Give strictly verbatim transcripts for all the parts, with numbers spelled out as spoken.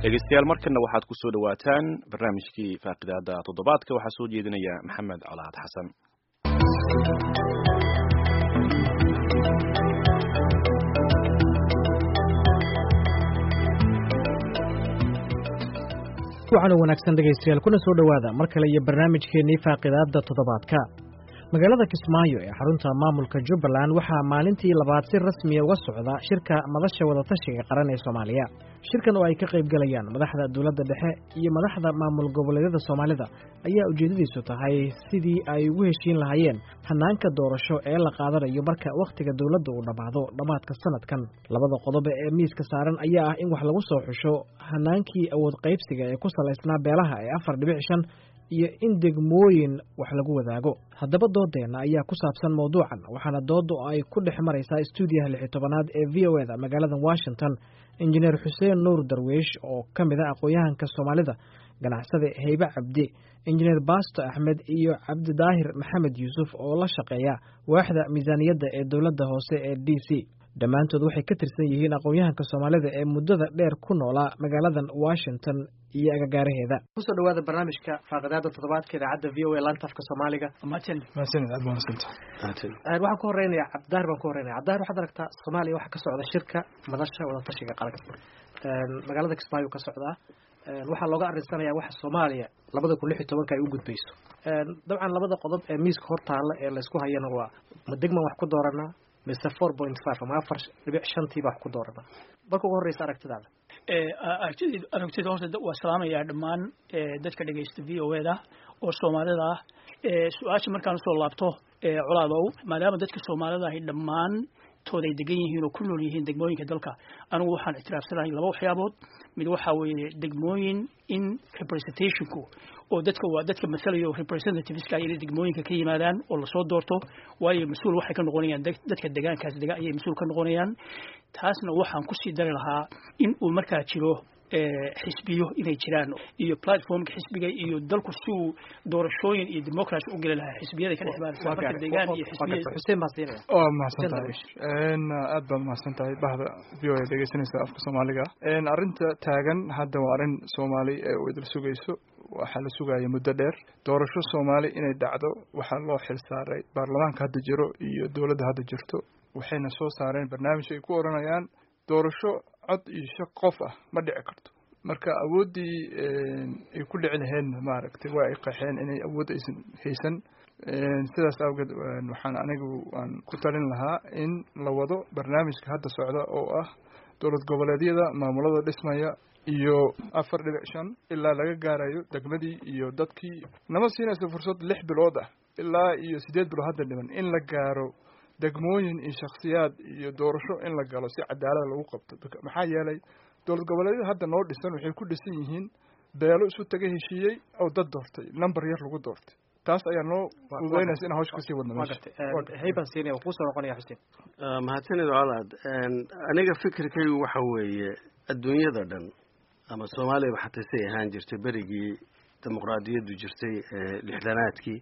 dhegeystayaal markana waxaad ku soo dhawaataan barnaamijkii faaqidaada toddobaadka waxaa soo jeedinaya maxamed colaad xasan. waxaana wanaagsan dhegaystayaal kuna soo dhowaada mar kale iyo barnaamijkeennii faaqidaada toddobaadka. magaalada Kismaayo ee xarunta maamulka Jubbaland waxaa maalintii labaad si rasmi ah uga socda shirka madasha wadatashiga qaran ee Soomaaliya. shirkan oo ay ka qayb galayaan madaxda dawladda dhexe iyo madaxda maamul goboleedyada Soomaalida ayaa ujeedadiisu tahay sidii ay ugu heshiin lahaayeen hanaanka doorasho ee la qaadanayo marka waqtiga dawladda uu dhamaado dhamaadka sanadkan. labada qodob ee miiska saaran ayaa ah in wax lagu soo xusho hanaankii awood qaybsiga ee ku salaysnaa beelaha ee afar dhibic shan iyo in degmooyin wax lagu wadaago. haddaba doodeena ayaa ku saabsan mawduucan waxaana doodu ay ku dhex maraysaa stuudiyaha lix iyo tobanaad ee v o eda magaalada Washington injineer Xuseen Nuur Darwiish oo ka mid ah aqoon-yahanka Soomaalida, ganacsade Hayba Cabdi, injineer Baasto Axmed iyo Cabdi Daahir Maxamed Yuusuf oo la shaqeeya waaxda miisaaniyadda ee dowladda hoose ee D C. dhammaantood waxay ka tirsan yihiin aqoon-yahanka Soomaalida ee muddada dheer ku noolaa magaaladan Washington iyo agagaaraheeda. kusoo dhawaada barnaamijka faaqidaada toddobaadka idaacadda v o a laanta afka Soomaaliga. maasan maasan aad baan santaa waxaan ku horeynayaa Cabdaar baan ku horeynayaa Cabdaar waxaad aragtaa Soomaaliya waxa ka socda shirka madasha wadatashiga qaranka magaalada Kismaayo ka socda waxaa looga arinsanayaa waxa Soomaaliya labada kun iyo lix iyo toban ay u gudbayso. dabcan labada qodob ee miiska hortaala ee la isku hayana waa ma degman wax ku dooranaa mise four point five ama afar dhibic shan tii baa ku dooranaa. marka ugu horeysa aragtidaada ee aragtida aragtida horta waa salaamayaa dhammaan dadka dhageysta v o eda oo Soomaalida ah. ee su'aasha markaan soo laabto ee colaadow maadaama dadka Soomaalida ay dhammaan tooday degan yihiin oo ku nool yihiin degmooyinka dalka, anigu waxaan ictiraafsanahay laba waxyaabood. mid waxa weeye degmooyin in representationku oo dadka waa dadka mas'alayo representativeska ay degmooyinka ka yimaadaan oo la soo doorto, waayo mas'uul waxay ka noqonayaan dadka deegaankaas deegaan ay mas'uul ka noqonayaan. taasna waxaan ku sii dari lahaa in uu markaa jiro xisbiyo inay jiraan iyo platformka xisbiga iyo dalku suu doorashooyin iyo democracy u gali lahaa xisbiyada ka dhexbaan marka deegaan iyo xisbiyada. Xuseen Maasina oo mahadsantahay een aad baad mahadsantahay bahda v o a dhageysanaysa afka Soomaaliga. een arinta taagan hadda waa arin Soomaali ee u idil sugayso, waxa la sugayo muddo dheer doorasho Soomaali inay dhacdo. waxa loo xil saaray baarlamaanka hadda jiro iyo dawladda hadda jirto, waxayna soo saareen barnaamij ay ku oranayaan doorasho cod iyo shaq qof ah ma dhici karto. marka awoodii ay ku dhici lahayn maaragtay waa ay qaxeen inay awood aysan haysan. sidaas awgeed waxaan anigu aan ku talin lahaa in la wado barnaamijka hadda socda oo ah dowlad goboleedyada maamulada dhismaya iyo afar dhibic shan ilaa laga gaarayo degmadii iyo dadkii. nama siinayso fursad lix bilood ah ilaa iyo sideed bilood hadda dhiman in la gaaro degmooyin iyo shakhsiyaad iyo doorasho in la galo si cadaalad lagu qabto. maxaa yeelay dowlad goboleedyada hadda noo dhisan waxay ku dhisan yihiin beelo isu taga heshiiyey oo dad doortay number yar lagu doortay. taas ayaa noo fududeynaysa in hawsha kasii wadno meesha. Hayban Siine ku soo noqonaya Xuseen. mahadsanid walaad. aniga fikirkaygu waxa weeye adduunyada dhan ama Soomaaliya xataa say ahaan jirtay berigii dimuqraadiyaddu jirtay lixdanaadkii,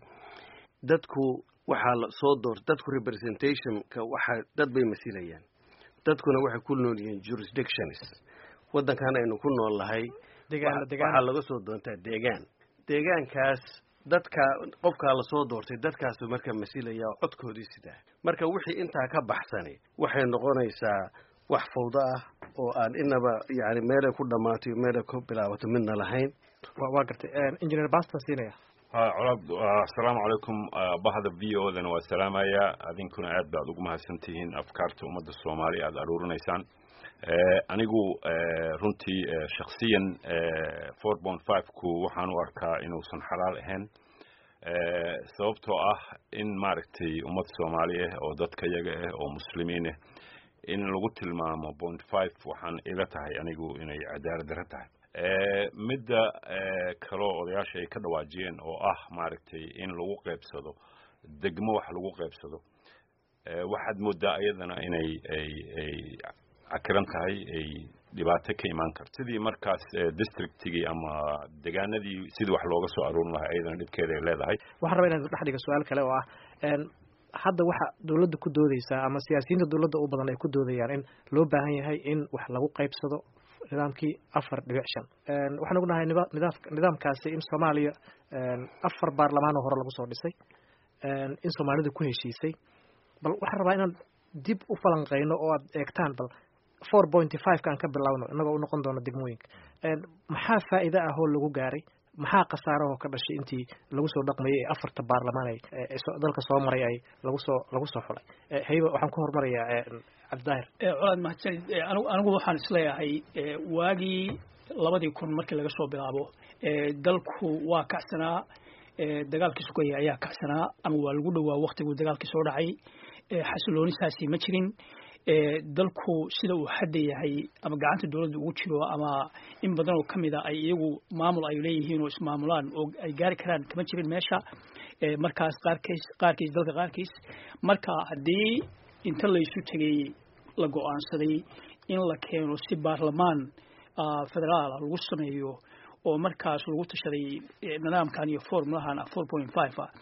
dadku waxaa la soo doortay dadku representationka waxa dad bay masilayaan. dadkuna waxay ku nool yihiin jurisdictions. waddankan aynu ku nool lahay waxaa laga soo doontaa deegaan. deegaankaas dadka qofkaa la soo doortay dadkaas marka masilaya codkoodii sidaa. marka wixii intaa ka baxsani waxay noqonaysaa wax fawdo ah oo aan inaba yani meelay ku dhamaato meelay ku bilaabato midna lahayn. waa gartay engineer Basta siinaya. colaad assalaamu calaykum bahda v o dana waa salaamaya. adinkuna aad baad ugu mahadsantihiin afkaarta ummadda Soomaaliya aad aruurinaysaan. anigu runtii shakhsiyan four point five ku waxaan u arkaa inuusan xalaal ahayn sababtoo ah in maaragtay ummad Soomaali ah oo dadka yaga ah oo muslimiin ah in lagu tilmaamo point five waxaan ila tahay anigu inay cadaalad darro tahay. midda kaloo odayaasha ay ka dhawaajiyeen oo ah maaragtay in lagu qaybsado degmo wax lagu qaybsado waxaad moodaa iyadana inay ay ay akiran tahay ay dhibaato ka imaan karto sidii markaas districtigi ama deegaanadii sidii wax looga soo aruurin lahaa iyadana dhibkeeda ay leedahay. waxaan rabaa inaan dhex dhigo su'aal kale oo ah hadda waxa dawladda ku doodaysa ama siyaasiyiinta dawladda u badan ay ku doodayaan in loo baahan yahay in wax lagu qaybsado nidaamkii afar dhibic shan waxaan ognahay nidaamkaasi in soomaaliya afar baarlamaan oo hore lagu soo dhisay in soomaalidu ku heshiisay bal waxaan rabaa inaan dib u falanqeyno oo aad eegtaan bal four pointy five kaan ka bilowno inagoo u noqon doono degmooyinka maxaa faa'iido ah oo lagu gaaray maxaa khasaarahoo ka dhashay intii lagu soo dhaqmayay ee afarta baarlamaan ay dalka soo maray ay lagu soo lagu soo xulay hayba waxaan ku hormarayaa cabdidaahir colaad mahadsanid anigu waxaan isleeyahay waagii labadii kun markii laga soo bilaabo dalku waa kacsanaa dagaalkii sugaya ayaa kacsanaa ama waa lagu dhowaa waktiguu dagaalkii soo dhacay xasiloonisaasi ma jirin dalku sida uu hadda yahay ama gacanta dawladda ugu jiro ama in badan oo kamid a ay iyagu maamul ay leeyihiin oo ismaamulaan oo ay gaari karaan kama jirin meesha markaas qaarkiis qaarkiis dalka qaarkiis marka haddii inta laysu tegay la go-aansaday in la keeno si baarlamaan federaal lagu sameeyo oo markaas lagu tashaday nidaamkan iyo formulahan four point five ah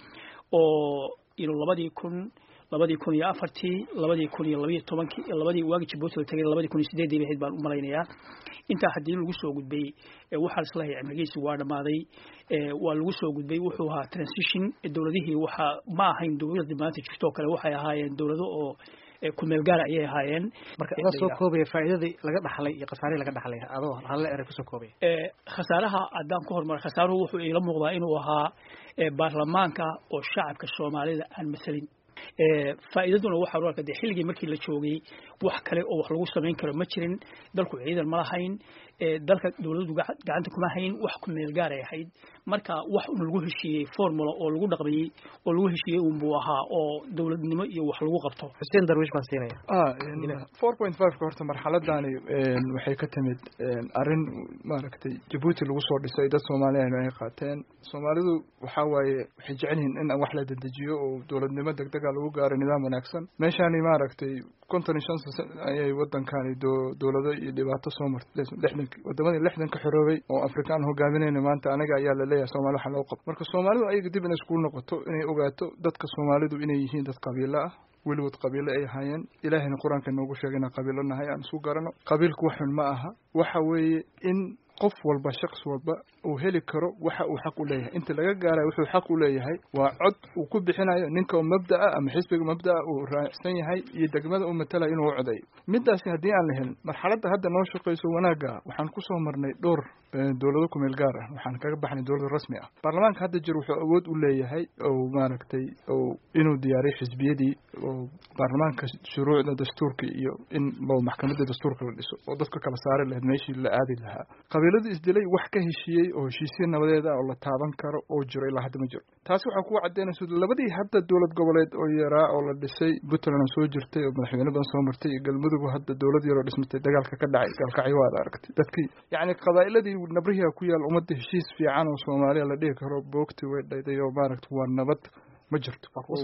oo ilo labadii kun labadii kun iyo afartii labadii kun iyo labiyo tobankii labadii waagi Djibouti la tagay labadii kun iyo sideedii bixid baan u malaynayaa inta haddii lagu soo gudbay waxa la leeyahay amnigiisa waa dhamaaday waa lagu soo gudbay wuxuu ahaa transition dawladihii waxa ma ahayn dawladda maanta jirto kale waxay ahaayeen dawlado oo ku meel gaar ayay ahaayeen marka ila soo koobay faa'iidadii laga dhaxlay iyo khasaaradii laga dhaxlay adoo hal eray ku soo koobay ee khasaaraha adaan ku hormar khasaaruhu wuxuu ila muuqdaa inuu ahaa baarlamaanka oo shacabka Soomaalida aan masalin ee faa'iidaduna waxa uu arkay xilligii markii la joogay wax kale oo wax lagu sameyn karo ma jirin dalku ciidan ma lahayn ee dalka dawladdu gacanta kuma hayn wax ku meel gaar ay ahayd marka wax uu lagu heshiiyay formula oo lagu dhaqmay oo lagu heshiiyay uu buu ahaa oo dawladnimo iyo wax lagu qabto Xuseen Darwish baan siinaya ah four point five ka horta marxaladani waxay ka timid arin maaragtay Djibouti lagu soo dhisay dad Soomaaliyeed ay qaateen Soomaalidu waxa waaye waxay jecel yihiin in wax la dedejiyo oo dawladnimo degdeg ah lagu gaaro nidaam wanaagsan meeshani maaragtay konton iyo shan ayay wadankani dawladda iyo dhibaato soo martay wadamada lixdan ka xoroobay oo Afrikaan hogaaminayna maanta anaga ayaa la leeyahay Soomaali waxa loo qabto marka Soomaalidu ay dib in isku noqoto inay ogaato dadka Soomaalidu inay yihiin dad qabiilo ah weligood qabiilo ay hayeen ilaahayna quraanka noogu sheegay in qabiilo nahay aan isku garano qabiilku wax xun ma aha waxa weeye in qof walba shakhs walba uu heli karo waxa uu xaq u leeyahay inta laga gaaray wuxuu xaq u leeyahay waa cod uu ku bixinayo ninka mabda'a ama xisbiga mabda'a uu raacsan yahay iyo degmada uu matala inuu coday midaas hadii aan la helin marxaladda hadda noo shaqeyso wanaaga waxaan ku soo marnay dhowr dawlado ku meel gaar ah waxaan kaga baxnay dawlad rasmi ah baarlamaanka hadda jir wuxuu awood u leeyahay oo maaragtay oo inuu diyaariyo xisbiyadii oo baarlamaanka shuruucda dastuurka iyo in maxkamadda dastuurka la dhiso oo dadka kala saari lahayd meeshii la aadi lahaa qabiiladu isdilay wax ka heshiiyay oo heshiisyo nabadeed ah oo la taaban karo oo jiro ilaa hadda ma jiro taasi waxa ku cadeynaysaa labadii hadda dawlad goboleed oo yaraa oo la dhisay Puntland soo jirtay oo madaxweyne badan soo martay galmudug hadda dawlad yar oo dhismatay dagaalka ka dhacay galkacyo waa aragtay dadkii yaani qabaailadii nabriha ku yaal ummadda heshiis fiican oo Soomaaliya la dhigi karo boogti way dhayday oo maaragtay waa nabad ma jirto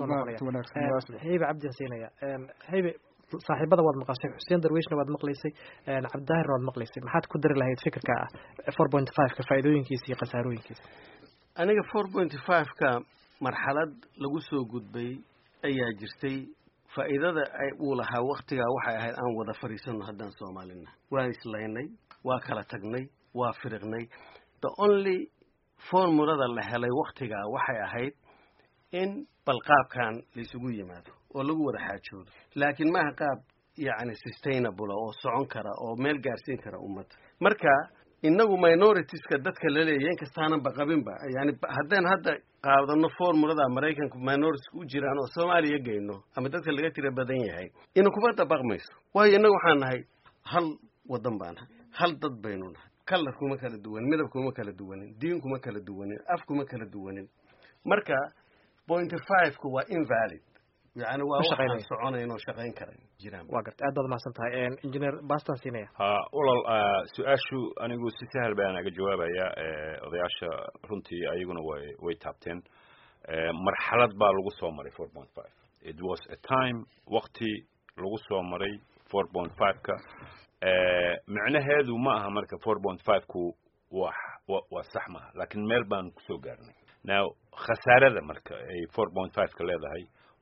hayba cabdi siinaya hayba saaxiibada waad maqashay Xuseen Darwishna waad maqlaysay Cabdidaahir waad maqlaysay maxaad ku dari lahayd fikirka ah four point five ka faa'iidooyinkiisa iyo khasaarooyinkiisa aniga four point five ka marxalad lagu soo gudbay ayaa jirtay faa'iidada ay uu lahaa waqtiga waxay ahayd aan wada fariisano haddaan Soomaalina waan islaynay waa kala tagnay waa firiqnay the only formulada la helay waqtiga waxay ahayd in balqaabkan la isugu yimaado oo lagu wada xaajoodo laakiin ma aha qaab yaani sustainable oo socon kara oo meel gaarsiin kara ummad marka inagu minoritiska dadka la leeyahay kastaana baqabinba yaani haddaan hadda qaadano formulada Mareykanku minorities u jiraan oo Soomaaliya geeyno ama dadka laga tira badan yahay in ku bada baqmayso way inagu waxaan nahay hal wadan baan hal dad baynu nahay kala kuma kala duwan midab kuma kala duwan diin kuma kala duwan af kuma kala duwan marka point five ku waa invalid يعني waa soconayno shaqeyn karay jiraan waa gartay aad baad ma santahay engineer Bastan siinaya ha walal su'aashu anigu si sahal baan aga jawaabaya odayaasha runtii ayaguna way way taabteen marxalad baa lagu soo maray four point five it was a time waqti lagu soo maray four point five ka macnaheedu ma aha marka four point five ku wax waa sax ma laakiin meel baan ku soo gaarnay now khasaarada marka ay four point five ka leedahay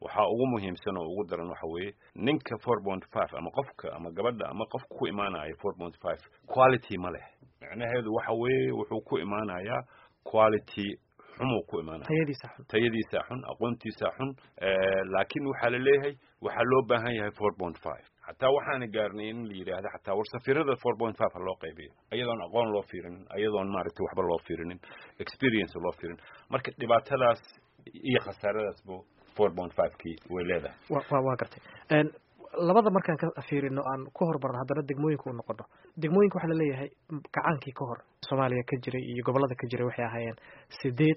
waxaa ugu muhiimsan oo ugu daran waxa weeye ninka four point five ama qofka ama gabadha ama qofka ku imaanaya four point five quality ma leh macnaheedu waxa weeye wuxuu ku imaanayaa quality xumo ku imaanaya tayadiisa xun tayadiisa xun aqoontiisa xun laakiin waxa la leeyahay waxa loo baahan yahay four point five hatta waxaan gaarnay in la yiraahdo hatta war safirada four point five loo qaybiyo ayadoon aqoon loo fiirin ayadoon maaragtay waxba loo fiirinin experience loo fiirin marka dhibaatadaas iyo khasaaradaas buu four point five kii way leedahay waa waa gartay een labada markaan ka fiirino aan ku hormarno haddana degmooyinka u noqono degmooyinka waxaa la leeyahay gacaankii ka hor Soomaaliya ka jiray iyo gobolada ka jiray waxay ahaayeen sideed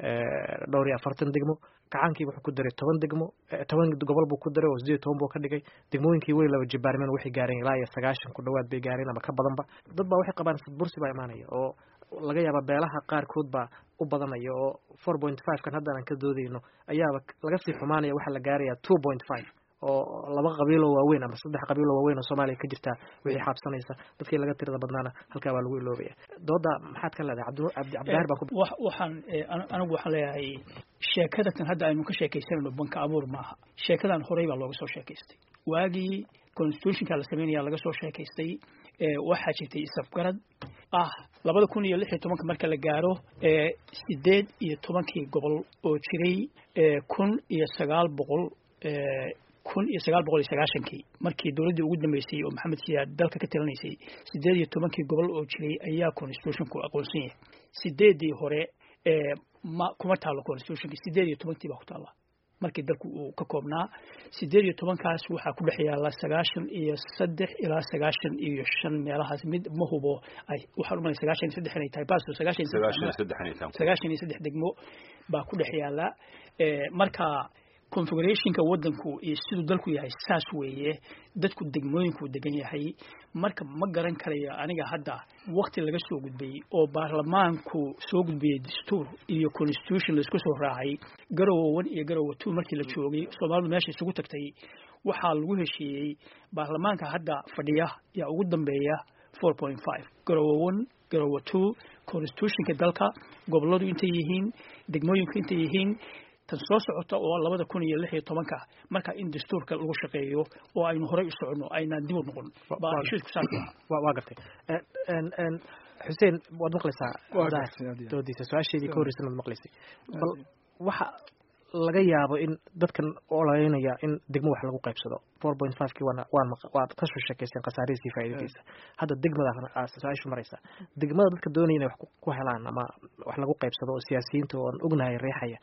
dhowr iyo afartan degmo gacaankii wuxuu ku daray toban degmo toban gobol buu ku daray oo sideed toban buu ka dhigay degmooyinkii way laba jibaarmeen waxay gaareen ilaa iyo sagaashan ku dhawaad bay gaareen ama ka badanba dad baa waxay qabaan bursi baa imaanaya oo laga yaaba beelaha qaarkood baa u badanaya oo four point five kan hadda aan ka doodayno ayaa laga sii xumaanaya waxa la gaarayaa two point five oo laba qabiilo waaweyn ama saddex qabiilo waaweyn oo Soomaaliya ka jirta wixii xabsanaysa dadkii laga tirada badnaana halka waa lagu iloobaya dooda maxaad ka leedahay Cabdi Cabdi Cabdaar baa ku waxaan anigu waxaan leeyahay sheekada tan hadda aynu ka sheekaysanayno banka abuur maaha sheekadan horey baa looga soo sheekaystay waagii constitutionka la sameeyay laga soo sheekaystay ee waxa jirtay isafgarad ah labada kun iyo lix iyo toban marka la gaaro ee sideed iyo tobankii gobol oo jiray ee kun iyo sagaal boqol ee kun iyo sagaal boqol iyo sagaashankii markii dawladda ugu dambeysay oo Maxamed Siyaad dalka ka talinaysay sideed iyo tobankii gobol oo jiray ayaa constitutionku aqoonsan yahay sideedii hore ee ma kuma taalo constitutionka sideed iyo tobankii baa ku taala markii dalku uu ka koobnaa sideed iyo tobankaas waxa ku dhex yaala sagaashan iyo saddex ilaa sagaashan iyo shan meelahaas mid ma hubo ay waxa u malay sagaashan iyo saddex inay tahay baaso sagaashan iyo saddex sagaashan iyo saddex degmo baa ku dhex yaala ee marka configurationka wadanku iyo sidoo dalku yahay saas weeye dadku degmooyinku degan yahay marka ma garan karayo aniga hadda waqti laga soo gudbay oo baarlamaanku soo gudbiyay dastuur iyo constitution la isku soo raacay garowo one iyo garowo two markii la joogay Soomaalidu meesha isugu tagtay waxa lagu heshiiyay baarlamaanka hadda fadhiya yaa ugu dambeeya four point five garowo one garowo two constitutionka dalka goboladu intay yihiin degmooyinku intay yihiin tan soo socota oo labada kun iyo lix iyo tobanka marka in dastuurka lagu shaqeeyo oo aynu horey u socono ayna dib u noqon baa shirku saarka waa gartay een een Xuseen waad maqlaysaa doodiisa su'aasheedii ka horreysay waad maqlaysay bal waxa laga yaabo in dadkan olaynaya in degmo wax lagu qaybsado four point five kii wana waan waad ka soo sheekayseen qasaarihiisa faa'iidadiisa hadda degmada su'aashu maraysa degmada dadka doonayna wax ku helaan ama wax lagu qaybsado oo siyaasiyiinta oo ognahay reexaya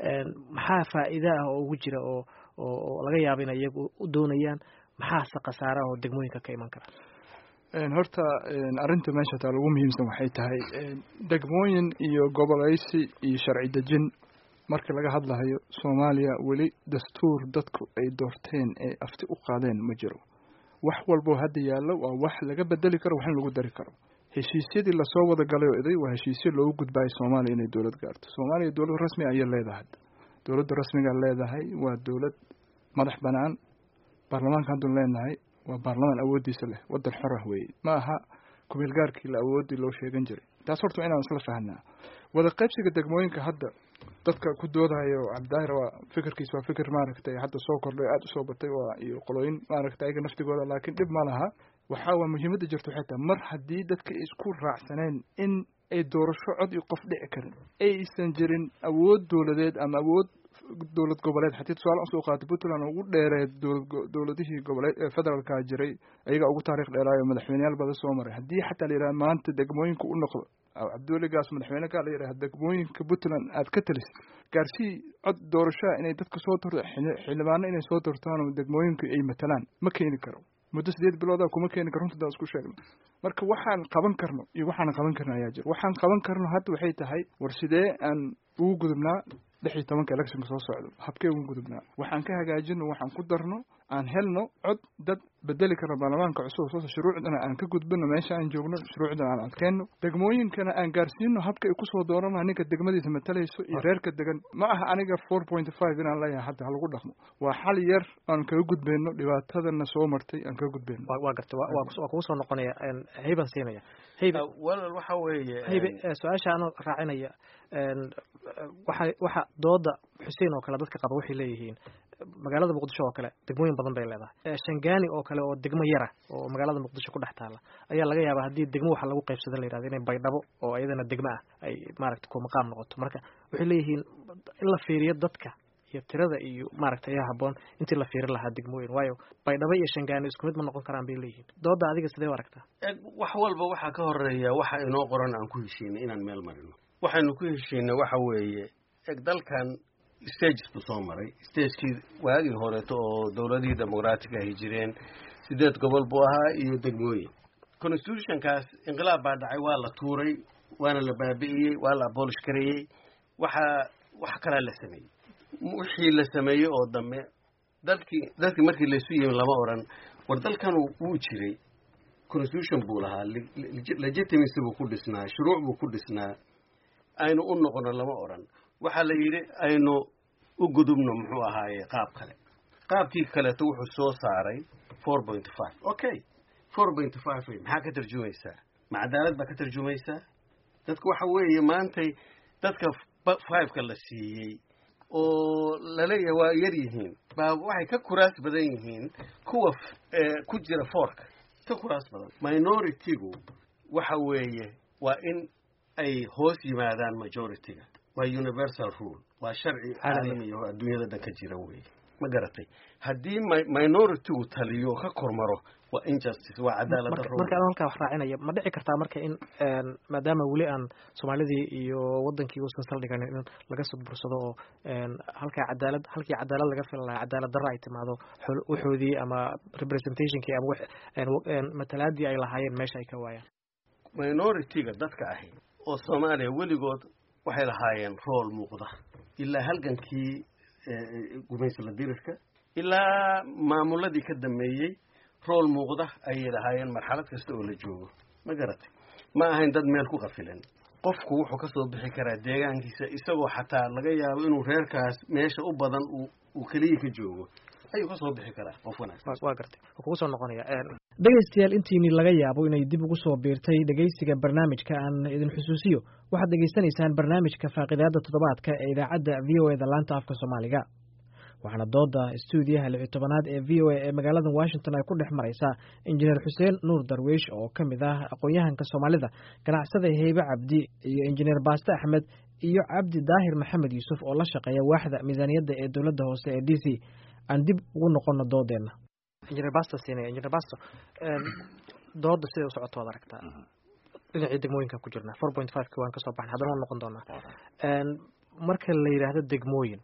maxaa faa'iido ah oo ugu jira oo oo laga yaabo in iyagu u doonayaan maxaa qasaara oo degmooyinka ka iman kara een horta arinta meesha taa ugu muhiimsan waxay tahay degmooyin iyo gobolaysi iyo sharci dejin marka laga hadlayo Soomaaliya wali dastuur dadku ay doorteen ee afti u qaadeen ma jiro wax walba hadda yaalo waa wax laga bedeli karo wax lagu dari karo heshiisyadii la soo wada galay oo iday waa heshiisyo loogu gudbay Soomaaliya inay dawlad gaarto Soomaaliya dawlad rasmi ah ay leedahay dawladda rasmiga leedahay waa dawlad madax banaan baarlamaanka hadda leenahay waa baarlamaan awoodiisa leh wadan xor ah weey ma aha kumeel gaarkii la awoodi loo sheegan jiray taas horta inaan isla fahanaa wada qaybsiga degmooyinka hadda dadka ku doodayo Cabdaahir waa fikirkiisa waa fikir maaragtay hadda soo kordhay aad u soo batay waa iyo qolooyin maaragtay ayaga naftigooda laakiin dib ma laha waxa waa muhiimada jirto xitaa mar haddii dadka isku raacsaneen in ay doorasho cod iyo qof dhici karin aysan jirin awood dawladeed ama awood dawlad goboleed xataa tusaale soo qaatay Puntland ugu dheereed dawladihii goboleed ee federaalka jiray ayaga ugu taariikh dheeraayo madaxweynayaal badan soo maray haddii xataa la yiraahdo maanta degmooyinka u noqdo Cabdulle Gaas madaxweyne ka la yiraahdo degmooyinka Puntland aad ka talisid gaarsii cod doorasho inay dadka soo doorto xildhibaano inay soo doortaan oo degmooyinka ay matalaan ma keeni karo muddo sideed bilood ah kuma keeni karo runta isku sheegno marka waxaan qaban karno iyo waxaan qaban karno ayaa jira waxaan qaban karno hadda waxay tahay war sidee aan ugu gudubnaa lix iyo tobanka election soo socdo habkee ugu gudubnaa waxaan ka hagaajino waxaan ku darno aan helno cod dad bedeli kara baarlamaanka cusub soo shuruucdana aan ka gudbino meesha aan joogno shuruucdana aan adkeeno degmooyinkana aan gaarsiino habka ay ku soo dooranayaan ninka degmadiisa matalayso iyo reerka degan ma aha aniga four point five inaan leeyahay hadda hal lagu dhaqmo waa xal yar aan kaga gudbeyno dhibaatadana soo martay aan kaga gudbeyno waa gartay waa kugu soo noqonaya hayban siinaya hayban walaal waxa weeye hayban su'aasha aan raacinaya waxa waxa dooda Xuseen oo kale dadka qaba waxay leeyihiin magaalada muqdisho oo kale degmooyin badan bay leedahay shangaani oo kale oo degmo yara oo magaalada muqdisho ku dhex taala ayaa laga yaabaa haddii degmo waxa lagu qaybsado la yidhahdo inay baydhabo oo iyadana degmo ah ay maaragtay ku maqaam noqoto marka waxay leeyihiin in la fiiriyo dadka iyo tirada iyo maaragtay ayaa habboon intii la fiirin lahaa degmooyin waayo baydhabo iyo shangaani isku mid ma noqon karaan bay leeyihiin dooda adiga sidee u aragtaa wax walba waxaa ka horeeya waxa inoo qoran aan ku heshiinay inaan meel marino waxaynu ku heshiinay waxa weeye eg dalkan stages buu soo maray stagekii waagii horeeto oo dowladihii dimuqraatiga ahi jireen sideed gobol buu ahaa iyo degmooyin constitutionkaas inqilaab baa dhacay waa la tuuray waana la baabi'iyey waa la abolish gareeyey waxaa wax kalaa la sameeyey wixii la sameeyey oo dambe dadkii dadkii markii laysu yimi lama odhan war dalkan wuu jiray constitution buu lahaa legitimacy buu ku dhisnaa shuruuc buu ku dhisnaa aynu u noqono lama odhan waxaa la yidhi aynu u gudubno muxuu ahaaye qaab kale qaabkii kaleeto wuxuu soo saaray four point five okay four point five maxaa ka tarjumaysaa ma cadaalad baa ka tarjumaysaa dadka waxa weeye maantay dadka five-ka la siiyey oo laleeyahay waa yar yihiin baa waxay ka kuraas badan yihiin kuwa ku jira fourka ka kuraas badan minority-gu waxa weeye waa in ay hoos yimaadaan majority-ga waa universal rule waa sharci caalami oo adduunyada dhan ka jira weeye ma garatay haddii minority-gu taliyo ka kormaro waa injustice waa cadaalad darro marka aan halkaa wax raacinaya ma dhici kartaa marka in maadaama weli aan Soomaalidii iyo wadankii uusan saldhigan in laga sodbursado oo halka cadaalad halkii cadaalad laga filayo cadaalad darro ay timaado wuxuudii ama representationkii ama matalaadii ay lahaayeen meesha ay ka waayaan minority-ga dadka ahi oo Soomaaliya weligood waxay lahaayeen role muuqda ilaa halgankii gumaysiga dirirka ilaa maamuladii ka dameeyay role muuqda ayay lahaayeen marxalad kasta oo la joogo ma garatay ma ahayn dad meel ku qafilan qofku wuxuu ka soo bixi karaa deegaankiisa isagoo xataa laga yaabo inuu reerkaas meesha u badan uu kaliya ka joogo ayuu ka soo bixi karaa qof wanaagsan waa gartay kugu soo noqonaya dhegeystayaal intiini laga yaabo inay dib ugu soo biirtay dhegeysiga barnaamijka aan idin xusuusiyo waxaad dhegeysanaysaan barnaamijka faaqidaada toddobaadka ee idaacadda v o e da laanta afka Soomaaliga waxaana dooda stuudiyaha lix iyo tobanaad ee v o e ee magaalada Washington ay ku dhex maraysaa injineer Xuseen Nuur Darwiish oo ka mid ah aqoon-yahanka Soomaalida ganacsada Heybe Cabdi iyo injineer Baaste Axmed iyo Cabdi Daahir Maxamed Yuusuf oo la shaqeeya waaxda miisaaniyadda ee dowladda hoose ee D C aan dib ugu noqono doodeena injineer Baaste siinay injineer Baaste dooda sida u socoto aragtaa dhinacii degmooyinka ku jirna four point five waan ka soo baxnay haddana waan noqon doonaa marka la yiraahdo degmooyin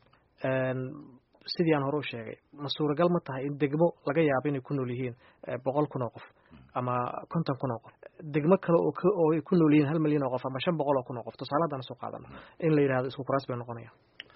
sidii aan hore u sheegay ma suuragal ma tahay in degmo laga yaabo inay ku nool yihiin boqol kun oo qof ama konton kun oo qof degmo kale oo oo ay ku nool yihiin hal milyan oo qof ama shan boqol oo kun oo qof tusaale haddaan soo qaadano in la yiraahdo isku kuraas bay noqonayaan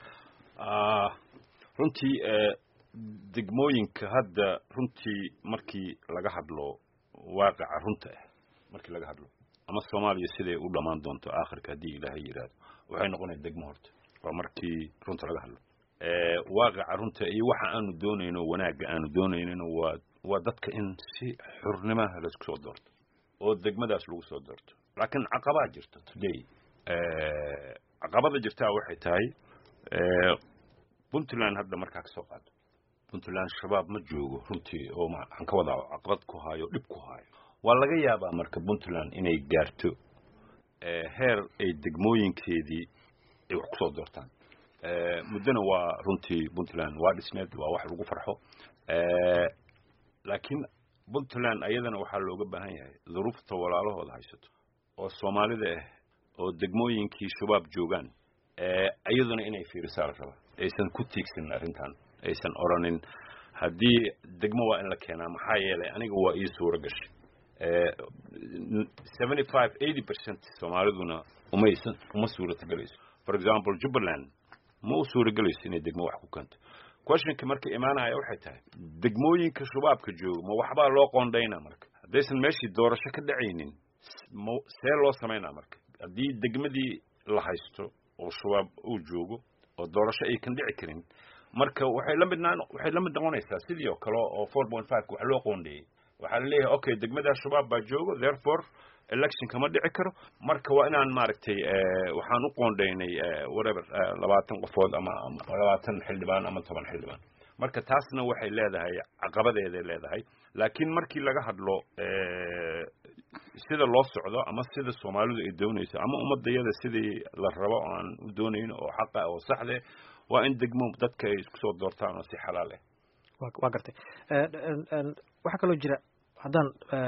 ah runtii degmooyinka hadda runtii markii laga hadlo waaqica runta ah markii laga hadlo ama Soomaaliya sidee u dhamaan doonto aakhirka hadii Ilaahay yiraahdo waxay noqonaysaa degmo horta waa markii runta laga hadlo ee waaqica runta iyo waxa aanu doonayno wanaaga aanu doonayno waa waa dadka in si xurnimada la isku soo doorto oo degmadaas lagu soo doorto laakiin caqabad jirto today ee caqabada jirta waxay tahay ee Puntland hadda markaa ka soo qaado Puntland shabaab ma joogo runtii oo waxaan ka wadaa caqabad ku haayo dhib ku haayo waa laga yaabaa marka Puntland inay gaarto ee heer ay degmooyinkeedii ay wax ku soo doortaan ee mudana waa runtii Puntland waa dhismeed waa wax lagu farxo ee laakiin Puntland ayadana waxa looga baahan yahay duruufta walaalahooda haysato oo Soomaalida ah oo degmooyinkii shabaab joogan ee ayadana inay fiirisaa raba aysan ku tiigsan arrintan aysan oranin hadii degmo waa in la keenaa maxaa yeelay aniga waa ii suura gashay ee seventy-five eighty percent Soomaaliduna umaysan uma suurta galayso for example Jubaland ma u suura galayso inay degmo wax ku kanto questionka marka imaanaya waxay tahay degmooyinka shabaabka jooga ma waxba loo qoondeynaa marka hadaysan meeshii doorasho ka dhacaynin see loo sameynaa marka hadii degmadii la haysto oo shabaab uu joogo oo doorasho ay kan dhici karin marka waxay la midnaan waxay la mid noqonaysaa sidii kale oo four point five wax loo qoondeeyay waxa la leeyahay okay degmada shabaab baa joogo therefore election kama dhici karo marka waa inaan maaragtay waxaan u qoondeynay whatever labaatan qofood ama labaatan xildhibaan ama toban xildhibaan marka taasna waxay leedahay caqabadeeday leedahay laakiin markii laga hadlo sida loo socdo ama sida Soomaalidu ay doonayso ama ummadayada sidii la rabo aan u doonayn oo xaqa oo saxde waa in degmo dadka ay isku soo doortaan oo si xalaal ah waa gartay waxa kale oo jira haddaan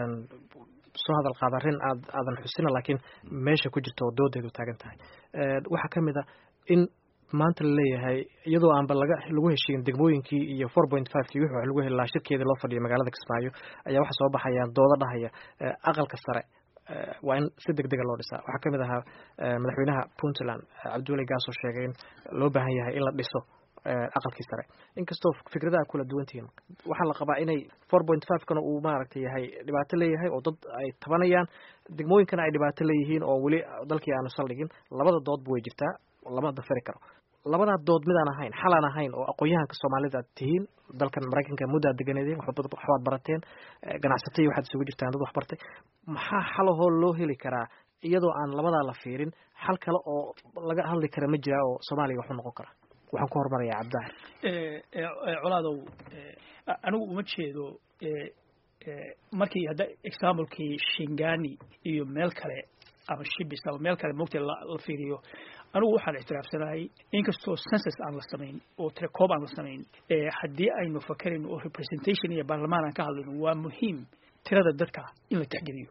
soo hadal qaada arrin aad aadan xusina laakiin meesha ku jirta oo doodeedu taagan tahay waxaa ka mid ah in maanta la leeyahay iyadoo aanba laga lagu heshiin degmooyinkii iyo four point five kii wixii lagu helaa shirkeedii loo fadhiyo magaalada Kismaayo ayaa waxa soo baxaya doodo dhahaya aqalka sare waa in si degdeg loo dhisaa waxa ka mid ah madaxweynaha Puntland Cabdulle Gaas oo sheegay in loo baahan yahay in la dhiso aqalkii sare inkastoo fikradaha kala duwan yihiin waxa la qabaa inay four point five kana uu maaragtay yahay dhibaato leeyahay oo dad ay tabanayaan degmooyinkana ay dhibaato leeyihiin oo wali dalkii aanu saldhigin labada doodba way jirtaa lama dafari karo labada dood mid aan ahayn xal aan ahayn oo aqoonyahanka Soomaalida tihiin dalkan Mareykanka muddo deganeedeen waxbaad barateen ganacsatada waxaad isugu jirtaan dad wax bartay maxaa xalahoo loo heli karaa iyadoo aan labada la fiirin xal kale oo laga hadli kara ma jira oo Soomaaliga wax noqon kara waxaan ku hormarayaa Cabdaaxir ee colaadow anigu uma jeedo ee markii hadda example-kii Shingani iyo meel kale ama Shibis ama meel kale moogtay la fiiriyo anigu waxaan ictiraafsanahay inkastoo census aan la samayn oo tirakoob aan la samayn ee haddii aynu fakarayno oo representation iyo baarlamaan aan ka hadlayno waa muhiim tirada dadka in la tixgeliyo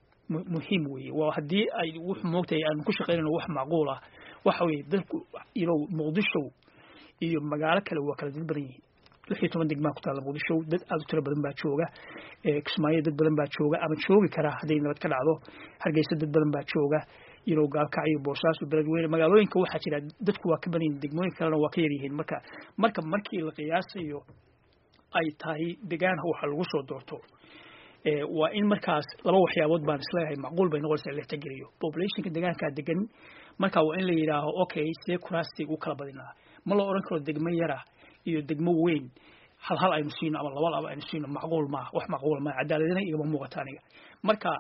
muhiim weeye waa haddii ay wax moogtay aan ku shaqeynayno wax macquul ah waxa weeye dadku iyadoo Muqdisho iyo magaalo kale waa kala dad badan yihiin lix iyo toban degmo ku taala Muqdisho dad aad u tiro badan baa jooga ee Kismaayo dad badan baa jooga ama joogi kara haddii nabad ka dhacdo Hargeysa dad badan baa jooga iyadoo Gaalkacyo Boosaaso beledweyne magaalooyinka waxaa jira dadku waa ka badan degmooyin kalena waa ka yar yihiin marka marka markii la qiyaasayo ay tahay deegaan waxa lagu soo doorto ee waa in markaas laba waxyaabood baan isleeyahay macquul bay noqonaysaa la tixgeliyo populationka deegaanka degan marka waa in la yiraahdo okay see kuraasti u kala badinaa ma la oran karo degmo yara iyo degmo weyn hal hal aynu siino ama laba laba aynu siino macquul ma wax macquul ma cadaaladna iyo muuqataaniga marka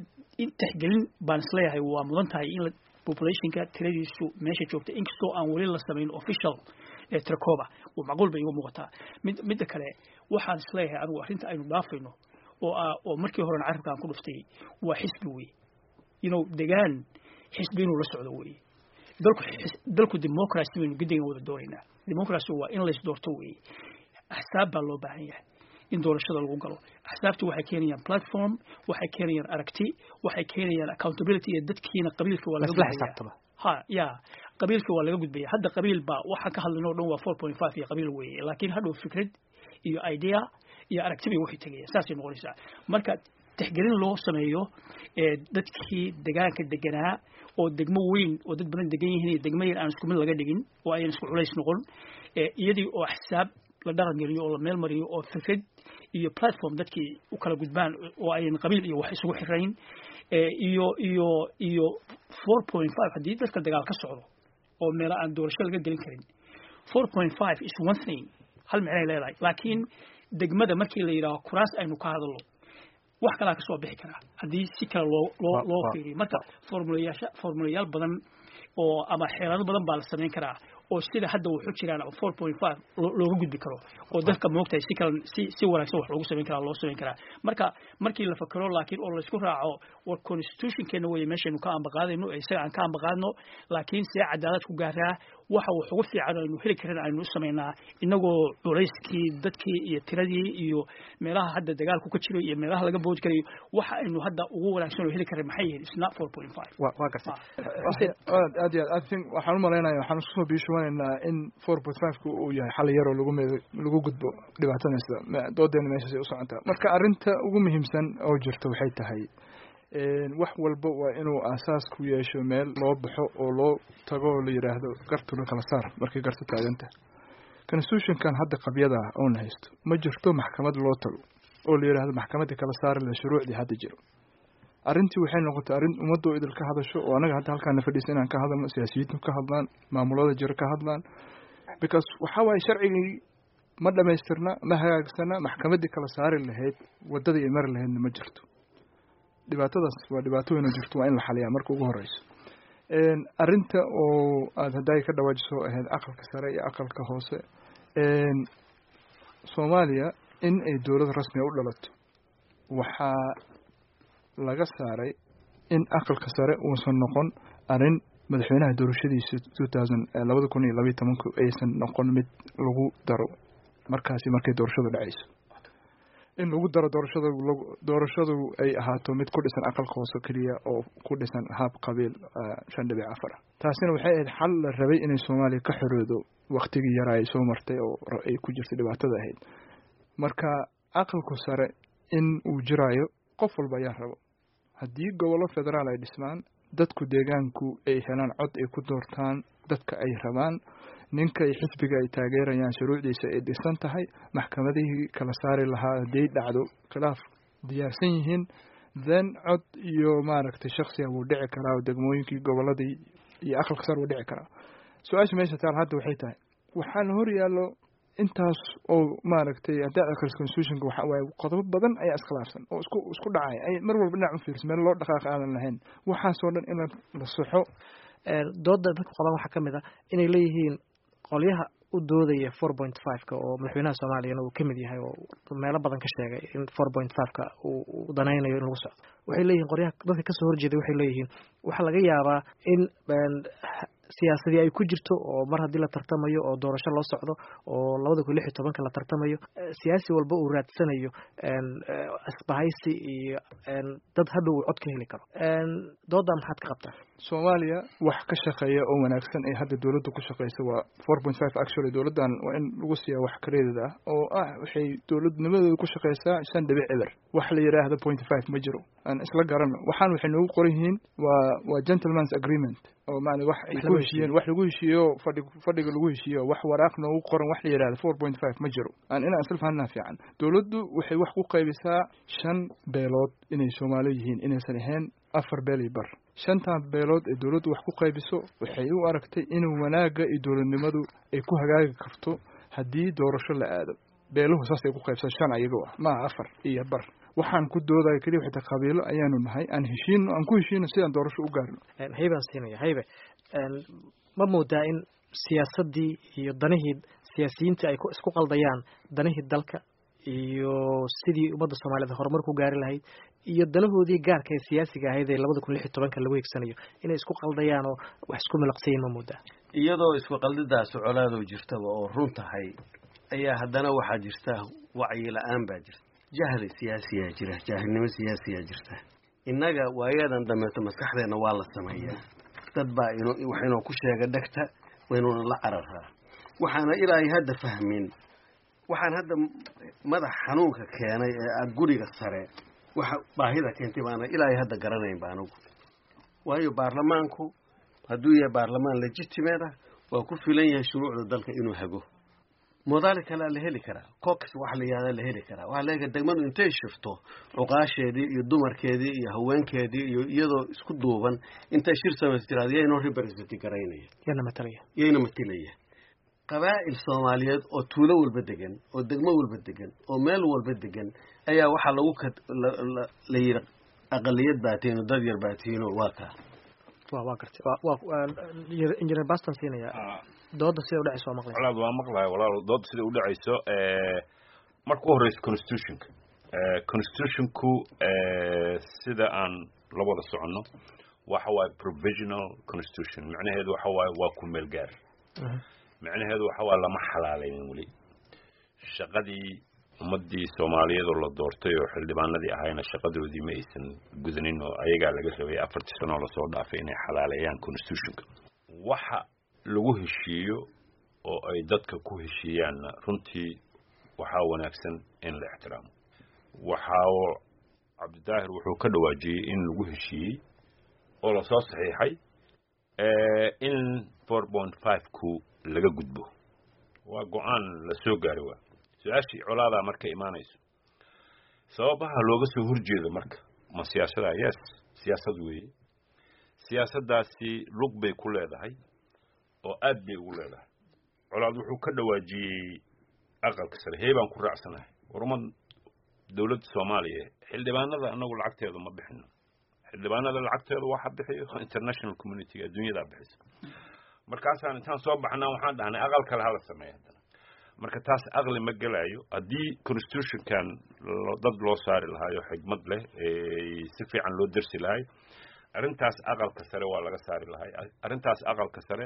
in tixgelin baan isleeyahay waa mudan tahay in populationka tiradiisu meesha joogta inkastoo aan wali la sameyn official ee tirakoba oo macquul bay ugu muuqataa mid mid kale waxaan isleeyahay anigu arrinta aynu dhaafayno oo oo markii hore carabka aan ku dhuftay waa xisbi weey you know degaan xisbi inuu la socdo weey dalku dalku democracy weyn gidiga wada doonayna democracy waa in la is doorto weey axsaab baa loo baahan yahay in doorashada lagu galo axsaabtu waxay keenayaan platform waxay keenayaan aragti waxay keenayaan accountability iyo dadkiina qabiilka waa laga gudbaya ha ya qabiilka waa laga gudbaya hadda qabiil baa waxa ka hadlayno dhan waa four point five iyo qabiil weey laakiin hadhow fikrad iyo idea iyo aragti bay waxay tagayaan saas ay noqonaysaa marka tixgelin loo sameeyo ee dadkii deegaanka deganaa oo degmo weyn oo dad badan degan yihiin degmo yar aan isku mid laga dhigin oo ay isku culays noqon ee iyadii oo axsaab la dhaqan geliyo oo la meel mariyo oo fikrad iyo platform dadkii u kala gudbaan oo ay qabiil iyo wax isugu xirayn ee iyo iyo iyo four point five hadii dadka dagaal ka socdo oo meel aan doorasho laga gelin karin four point five is one thing hal macna leedahay laakiin degmada markii la yiraahdo kuraas aynu ka hadalno wax kala ka soo bixi kara hadii si kala loo loo loo fiiriyo marka formulayaasha formulayaal badan oo ama xeelado badan baa la sameyn karaa oo sida hadda wuxuu jiraan four point five looga gudbi karo oo dadka moogtay si kala si si wanaagsan wax loogu sameyn karaa loo sameyn karaa marka markii la fakaro laakiin oo la isku raaco war constitution-keena way meeshaynu ka ambaqaadayno ee isaga aan ka ambaqaadno laakiin si cadaalad ku gaaraa waxa uu ugu fiican aynu heli karin aynu sameynaa inagoo culayskii dadkii iyo tiradii iyo meelaha hadda dagaalku ka jiro iyo meelaha laga bood karayo waxa aynu hadda ugu wanaagsan oo heli karin maxay yihiin isna four point five waa waa gartay aad aad I think waxaan u maleynayaa waxaan isku soo biishoonaynaa in four point five ku uu yahay xal yar oo lagu lagu gudbo dhibaatanaysa doodeena meesha ay u socotaa marka arrinta ugu muhiimsan oo jirta waxay tahay wax walba waa inuu asaas ku yeesho meel loo baxo oo loo tago oo la yiraahdo gartu la kala saar markii gartu taaganta constitution-kan hadda qabyada oo na haysto ma jirto maxkamad loo tago oo la yiraahdo maxkamadda kala saar la shuruucdii hadda jiro arrintii waxay noqotay arrin ummaddu idil ka hadasho oo anaga hadda halkaan fadhiisay inaan ka hadalno siyaasiyiintu ka hadlaan maamulada jira ka hadlaan because waxa way sharcigii ma dhameystirna ma hagaagsana maxkamadii kala saari lahayd wadada ay mar lahayd ma jirto dhibaatadaas waa dhibaato weyn oo jirto waa in la xaliyaa marka ugu horeyso een arrinta oo aad haday ka dhawaajiso ahayd aqalka sare iyo aqalka hoose een soomaaliya in ay dowlad rasmi u dhalato waxaa laga saaray in aqalka sare uusan noqon arrin madaxweynaha doorashadiisa two thousand labada kun iyo labayo tobanku aysan noqon mid lagu daro markaasi markay doorashadu dhacayso in lagu daro doorashada doorashadu ay ahaato mid ku dhisan aqalka hoose keliya oo ku dhisan hab qabiil shan dhibic afar taasina waxay ahayd xal la rabay inay soomaaliya ka xoroodo waktigii yaraa ay soo martay oo ay ku jirtay dhibaatada ahayd marka aqalku sare in uu jiraayo qof walba ayaa rabo haddii gobollo federaal ay dhismaan dadku deegaanku ay helaan cod ay ku doortaan dadka ay rabaan ninka ay xisbiga ay taageerayaan shuruucdiisa ay dhisan tahay maxkamadihii kala saari lahaa hadday dhacdo khilaaf diyaarsan yihiin then cod iyo maaragtay shaksiga wuu dhici karaa degmooyinkii gobolladii iyo aqalka sare wuu dhici karaa su-aasha meesha taal hadda waxay tahay waxaa la hor yaallo intaas oo maaragtay hadda aqalka constitutionka waxa waaye qodobo badan ayaa iskhilaafsan oo isku isku dhacay ay mar walba dhinac u fiirsan meel loo dhaqaaq aadan lahayn waxaasoo dhan in la saxo dooda dadka qodan waxaa ka mid ah inay leeyihiin qolyaha u doodaya four point five-ka oo madaxweynaha soomaaliyana uu ka mid yahay oo meelo badan ka sheegay in four point five-ka uu danaynayo in lagu socdo waxay leeyihiin qolyaha dadka kasoo horjeeday waxay leeyihiin waxaa laga yaabaa in siyaasadii ay ku jirto oo mar haddii la tartamayo oo doorasho loo socdo oo labada kun lix iyo tobanka la tartamayo siyaasi walba uu raadsanayo isbahaysi iyo dad hadhow uu cod ka heli karo dooda maxaad ka qabtaa soomaaliya wax ka shaqeeya oo wanaagsan ee hadda dowladda ku shaqeysa waa four point five actually dowladdan waa in lagu siiyaa wax kareedada ah oo ah waxay dowladnimadeeda ku shaqeysaa shan dhibic eber wax la yidhaahdo point five ma jiro aan isla garano waxaan waxay noogu qoran yihiin waa waa gentleman's agreement oo maana wax ay ku heshiiyeen wax lagu heshiiyo fadhi fadhiga lagu heshiiyo wax waraaq noogu qoran wax la yidhaahdo four point five ma jiro aan inaan isla fahanaa fiican dowladdu waxay wax ku qaybisaa shan beelood inay Soomaali yihiin inaysan ahayn afar beel iyo bar shantan beelood ee dowladdu wax ku qaybiso waxay u aragtay inuu wanaaga iyo dowladnimadu ay ku hagaagi karto haddii doorasho la aado beeluhu saas ay ku qaybsan shan ayagoo ah ma afar iyo bar waxaan ku doodayo kaliya wixii qabiilo ayaanu nahay aan heshiino aan ku heshiino sidaan doorasho u gaarno hayban siinaya haybe ma moodaa in siyaasadii iyo danihii siyaasiyiinta ay isku qaldayaan danihii dalka iyo sidii ummadda Soomaaliyeed horumar ku gaari lahayd iyo danahoodii gaarka ee siyaasiga ahayd ee labada kun lix iyo tobanka lagu eegsanayo inay isku qaldayaan oo wax isku milaqsayeen ma moodaa iyadoo isku qaldidaas colaado jirtaba oo run tahay ayaa haddana waxaa jirta wacyi la'aan baa jirta jahli siyaasiya jira jahilnimo siyaasiya jirta innaga waayadan dambeeto maskaxdeena waa la sameeyaa dad baa inuu waxaynu ku sheegay dhagta waynu la cararaa waxaana ilaahay hadda fahmin waxaan hadda madax xanuunka keenay ee aad guriga sare waxa baahida keentay baana ilaahay hadda garanayn baan ugu waayo baarlamaanku hadduu yahay baarlamaan legitimate ah waa ku filan yahay shuruucda dalka inuu hago modaal kale la heli karaa cox wax la yiraahdo la heli karaa waxa laga degmadu intay shirto uqaasheedii iyo dumarkeedii iyo haweenkeedii iyo iyadoo isku duuban intay shir sameystiraan inuu represent gareynaya yana matalaya yana matalaya qabaa'il Soomaaliyeed oo tuulo walba degan oo degmo walba degan oo meel walba degan ayaa waxa lagu la yiri aqaliyad baateen dad yar baateen waa ka waa waa karti waa engineer Baston siinaya dooda sida u dhacayso maqlay walaal waa maqlay walaal dooda sida u dhacayso ee markuu horeyso constitution ee constitutionku ee sida aan la wada socono waxa waa provisional constitution macnaheedu waxa waa waa ku meel gaar macnaheedu waxa waa lama xalaaleyn wali shaqadii ummadii Soomaaliyeed oo la doortay oo xildhibaanadii ahayna shaqadoodii ma aysan gudanin oo ayaga laga rabay afartii sano la soo dhaafay inay xalaaleeyaan constitutionka waxa lagu heshiiyo oo ay dadka ku heshiiyaan runtii waxa wanaagsan in la ixtiraamo waxa Cabdidaahir wuxuu ka dhawaajiyay in lagu heshiiyay oo la soo saxiixay ee in four point five ku laga gudbo waa go'aan la soo gaaray waa su'aashii colaada markay imaanayso sababaha looga soo horjeedo marka ma siyaasadda yes siyaasad weeye siyaasaddaasi lug bay ku leedahay oo aad bay ugu leedahay colaad wuxuu ka dhawaajiyay aqalka sare heebaan ku raacsanahay warmad dawladda Soomaaliya xildhibaanada anagu lacagteedu ma bixino xildhibaanada lacagteedu waxa bixiyo international community adduunyada bixisa markaasaan intaan soo baxnaa waxaan dhahnay aqal kale hala sameeyo marka taas aqli ma gelayo haddii constitutionkan dad loo saari lahaayo xigmad leh si fiican loo dersi lahay arrintaas aqalka sare waa laga saari lahay arrintaas aqalka sare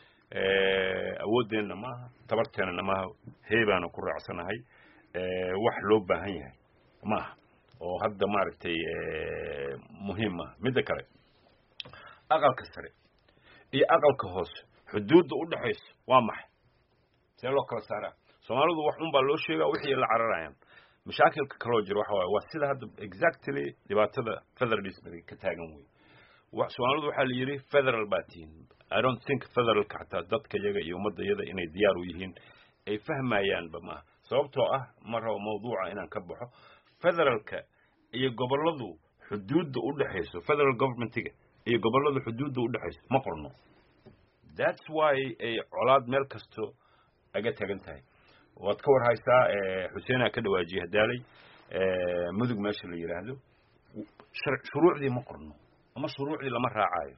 awoodeenna maaha tabarteennana maaha heebaana ku raacsanahay wax loo baahan yahay maaha oo hadda maaragtay muhiim maaha midda kale aqalka sare iyo aqalka hoose xuduudda u dhaxaysa waa maxay see loo kala saaraa soomaalidu wax un baa loo sheegaa wixii la cararayaan mashaakilka kaloo jira waxa waaye waa sida hadda exactly dhibaatada federalismka ka taagan wey soomaalidu waxaa la yidhi federal baa tihiin I don't think federalka xataa dadka iyaga iyo ummadda iyada inay diyaar u yihiin ay fahmayaanba maaha sababtoo ah ma rabo mawduuca inaan ka baxo federalka iyo gobolladu xuduudda u dhaxayso federal governmentiga iyo gobolladu xuduudda u dhaxayso ma qorno that's why ay colaad meel kasto aga tagan tahay waad ka war haysaa xuseenaa ka dhawaajiyay hadaalay mudug meesha la yidhaahdo shuruucdii ma qorno ama shuruucdii lama raacayo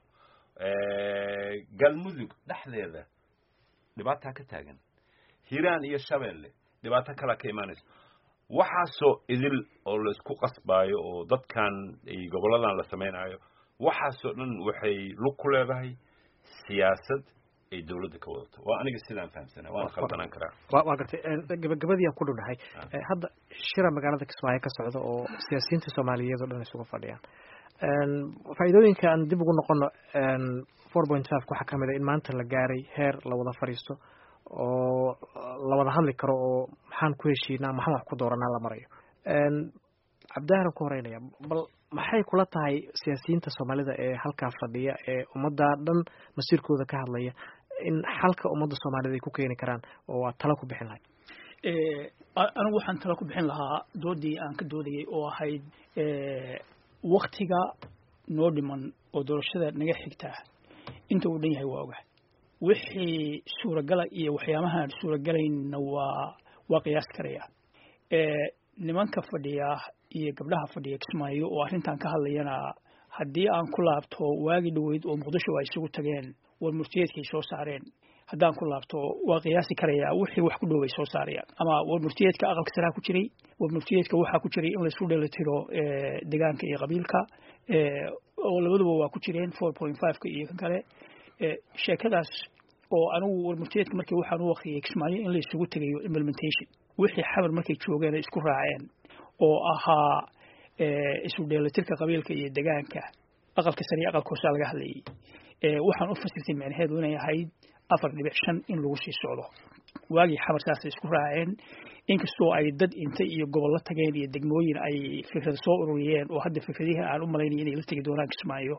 galmudug dhexdeeda dhibaataa ka taagan hiiraan iyo shabeelle dhibaato kala ka imaanayso waxaasoo idil oo la isku qasbaayo oo dadkan ay goboladan la samaynayo waxaasoo dhan waxay lug ku leedahay siyaasad ay dawladda ka wadato waa aniga sidaan fahamsanaa waana khaldanaan karaa waa gartay gabagabadii aan ku dhownahay hadda shira magaalada Kismaayo ka socda oo siyaasiyiinta Soomaaliyeed oo dhan isugu fadhiyaan faa'iidooyinka aan dib ugu noqono four point five waxa kamid ah in maanta la gaaray heer la wada fariisto oo la wada hadli karo oo maxaan ku heshiinaa maxaan wax ku dooranaa la marayo cabdaaran ku horeynaya bal maxay kula tahay siyaasiyiinta Soomaalida ee halka fadhiya ee ummadda dhan masiirkooda ka hadlaya in xalka ummadda Soomaalida ay ku keeni karaan oo waa talo ku bixin lahayd ee anigu waxaan talo ku bixin lahaa doodii aan ka doodayay oo ahayd ee waqtiga noo dhiman oo doorashada naga xigta inta uu dhan yahay waa ogahay wixii suuragala iyo waxyaabaha suuragalayna waa waa qiyaas karaya ee nimanka fadhiya iyo gabdhaha fadhiya Kismaayo oo arrintan ka hadlayana haddii aan ku laabto waagi dhaweyd oo Muqdisho ay isugu tageen war murtiyeedkay soo saareen haddaan ku laabto waa qiyaasi karaya wixii wax ku dhow ay soo saarayaan ama war murtiyeedka aqalka sare ku jiray war murtiyeedka waxa ku jiray in la isku dheelitiro ee deegaanka iyo qabiilka ee oo labaduba waa ku jireen four point five ka iyo kan kale ee sheekadaas oo anigu war murtiyeedka markii waxaan u waqtiyay Kismaayo in la isugu tagayo implementation wixii xabar markay joogeen isku raaceen oo ahaa ee isu dheelitirka qabiilka iyo deegaanka aqalka sare aqalka hoose laga hadlayay ee waxaan u fasirtay macnaheedu inay ahayd afar dhibic shan in lagu sii socdo waagi xabar saas isku raaceen inkastoo ay dad inta iyo gobol la tageen iyo degmooyin ay fikrad soo ururiyeen oo hadda fikradihi aan u malaynay inay la tagi doonaan Kismaayo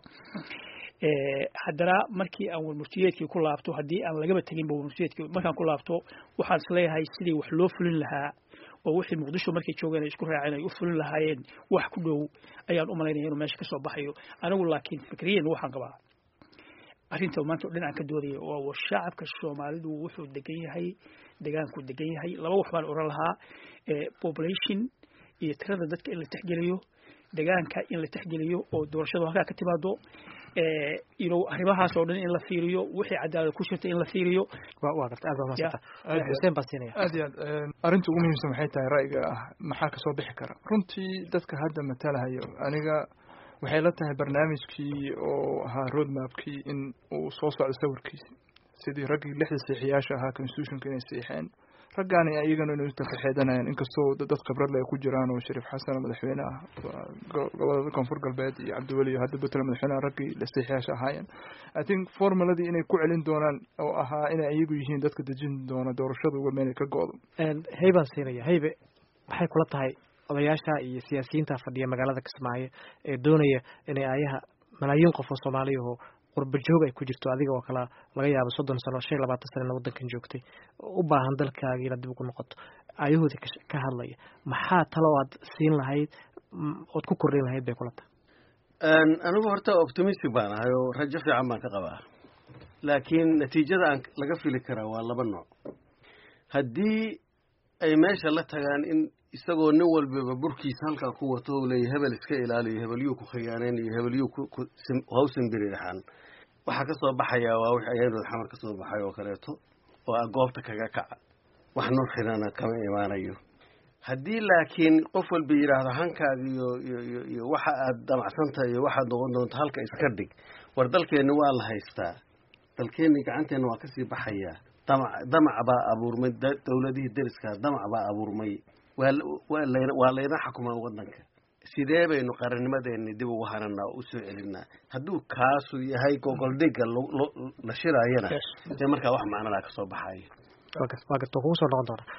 ee haddana markii aan warmurtiyeedkii ku laabto haddii aan lagaba tagin ba warmurtiyeedkii markaan ku laabto waxaan isleeyahay sidii wax loo fulin lahaa oo wixii Muqdisho markay joogeen isku raaceen ay u fulin lahaayeen wax ku dhow ayaan u malaynay inuu meesha ka soo baxayo anigu laakiin fikriyan waxaan qabaa arrinta maanta dhinaca ka doodaya oo shacabka Soomaalidu wuxuu degan yahay deegaanku degan yahay laba wax baan oran lahaa ee population iyo tirada dadka in la tixgeliyo deegaanka in la tixgeliyo oo doorashadu halka ka timaado ee ilo arrimahaas oo dhan in la fiiriyo wixii cadaalad ku jirta in la fiiriyo waa waa gartaa aad maasanta Hussein Basinaya aad iyo aad arrinta ugu muhiimsan waxay tahay ra'yiga ah maxaa ka soo bixi kara runtii dadka hadda matalahayo aniga waxay la tahay barnaamijkii oo ahaa roadmapkii in uu soo socdo sawirkiisa sidii raggii lixda saxiixayaasha ahaa constitutionka inay saxiixeen raggaani ayagana inay tafaxeedanayaan inkastoo dad khibrad leh ku jiraan oo Shariif Xasan madaxweyne ah gobolka Koonfur Galbeed iyo Cabdiwali hadda Puntland madaxweyne raggii la saxiixayaasha ahaayeen I think formuladii inay ku celin doonaan oo ahaa inay ayagu yihiin dadka dejin doona doorashada uga meel ka goodo hayban siinaya haybe waxay kula tahay odayaasha iyo siyaasiyiinta fadhiya magaalada Kismaayo ee doonaya inay ayaha malaayiin qof oo Soomaali ah qurba joog ay ku jirto adiga oo kala laga yaabo soddon sano shan iyo labaatan sano wadankan joogtay u baahan dalkaaga ila dib ugu noqoto ayahooda ka hadlaya maxaa talo aad siin lahayd oo ku kordhin lahayd bay kula tahay aan anigu horta optimistic baan ahay oo rajo fiican baan ka qabaa laakiin natiijada aan laga fili karaa waa laba nooc haddii ay meesha la tagaan in isagoo nin walba burkiisa halka ku wato leeyahay hebel iska ilaaliyo hebelyu ku khiyaaneen iyo hebelyu ku hawsan biriixan waxa ka soo baxaya waa wixii ayadu xamar ka soo baxay oo kaleeto oo goobta kaga kaca wax noo xirana kama imaanayo haddii laakiin qof walba yidhaahdo hankaaga iyo iyo iyo waxa aad damacsantahay iyo waxaad noqon doonto halka iska dhig war dalkeenni waa la haystaa dalkeenni gacanteena waa kasii baxayaa damac damac baa abuurmay dowladihii deriska damac baa abuurmay waa layna xukumaa waddanka sidee baynu qarannimadeenni dib ugu haranaa oo usoo celinaa hadduu kaasu yahay gogoldhigga la shiraayana dee markaa wax macnalaa kasoo baxayo waa garta kugu soo noqon doona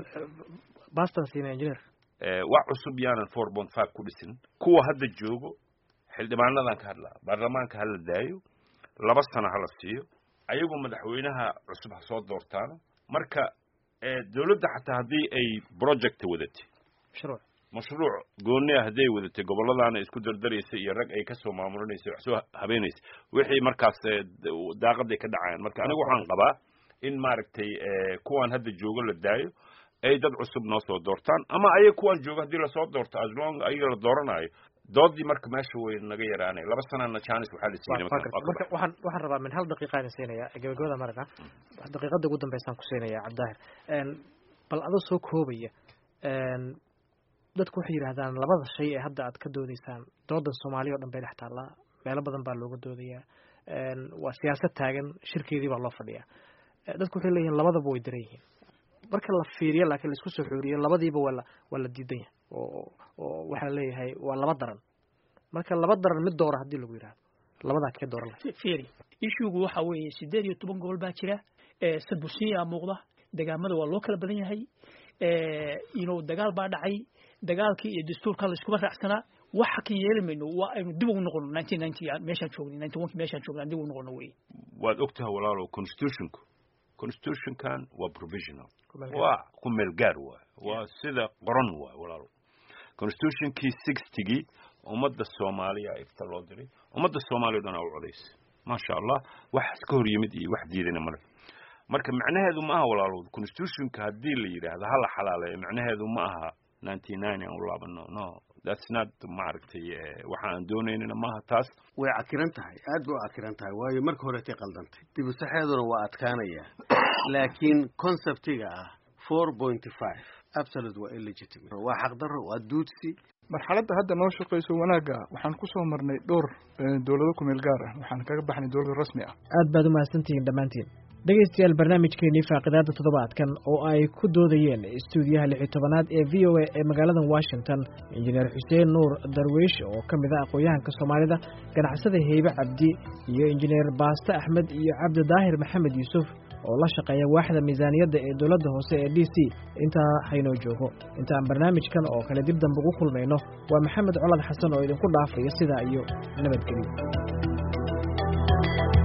bastan siina engineer wax cusub yaanan four point five ku dhisin kuwa hadda joogo xildhibaanadan ka hadlaa baarlamaanka hala daayo laba sano hala siiyo ayagoo madaxweynaha cusub ha soo doortaano marka dawladda xataa haddii ay project wadatay mashruuc mashruuc gooni ah haday wadatay gobolladana isku dardaraysa iyo rag ay ka soo maamulinaysa wax soo habeenaysa wixii markaas daaqaday ka dhacayaan marka anigu waxaan qabaa in maaragtay kuwan hadda joogo la daayo ay dad cusub noo soo doortaan ama ayaga kuwan joogo haddii lasoo doorto as long ayaga la dooranayo doodii marka meesha way naga yaraanay laba sanana chance waxaa la siinay marka waxaan waxaan rabaa min hal daqiiqa aan siinaya gabagabada marka daqiiqada ugu dambeysaan ku siinaya Cabdaahir een bal adoo soo koobaya een dadku waxay yiraahdaan labada shay ee hadda aad ka doodaysaan doodan Soomaaliya oo dhan bay dhex taala meelo badan baa looga doodayaa een waa siyaasad taagan shirkeedii baa loo fadhiyaa dadku waxay leeyihiin labadaba way daran yihiin marka la fiiriyo laakiin la isku soo xooriyo labadiiba waa la waa la diidan yahay oo oo waxa la leeyahay waa laba daran marka laba daran mid doora hadii lagu yiraahdo labada ka dooran la fiiri issue-gu waxa weeye sideed iyo toban gobol baa jira ee sabusiya muuqda dagaamada waa loo kala badan yahay ee inuu dagaal baa dhacay dagaalkii iyo dastuurka la isku raacsanaa waxa ka yeelmayno waa aynu dib ugu noqono nineteen ninety meeshaan joognay ninety one meeshaan joognay dib ugu noqono way waad ogtahay walaalo constitutionku constitution kan waa provisional waa ku meel gaar waa waa sida qoran waa walaalo constitution kii sixty ummadda Soomaaliya ifta loo diray ummadda Soomaaliya dhan oo codeys ma sha Allah wax iska hor yimid iyo wax diidana ma marka macnaheedu ma aha walaalo constitution ka hadii la yiraahdo hal xalaaleeyo macnaheedu ma aha ninety-nine oo laabano no that's not maaragtay waxaan doonaynaa ma aha taas way cakiran tahay aad buu cakiran tahay waayo marka hore ay qaldantay dib u saxeeduna waa adkaanaya laakiin conceptiga ah four point five absolute waa illegitimate waa xaq darro waa duudsi marxaladda hadda noo shaqeyso wanaaga waxaan ku soo marnay dhowr dawlado ku meel gaar ah waxaan kaga baxnay dawlad rasmi ah aad baad u mahadsantihiin dhamaantiin dhegeystayaal barnaamijkeennii faaqidaada toddobaadkan oo ay ku doodayeen istuudiyaha lix iyo tobanaad ee v o a ee magaalada Washington injineer Xuseen Nuur Darwiish oo ka mid ah aqoonyahanka Soomaalida ganacsada Heybe Cabdi iyo injineer Baaste Axmed iyo Cabdi Daahir Maxamed Yuusuf oo la shaqeeya waaxda miisaaniyadda ee dawladda hoose ee D C inta hayno joogo inta aan barnaamijkan oo kale dib dambe ugu kulmayno waa Maxamed Colad Xasan oo idinku dhaafaya sida iyo nabadgelyo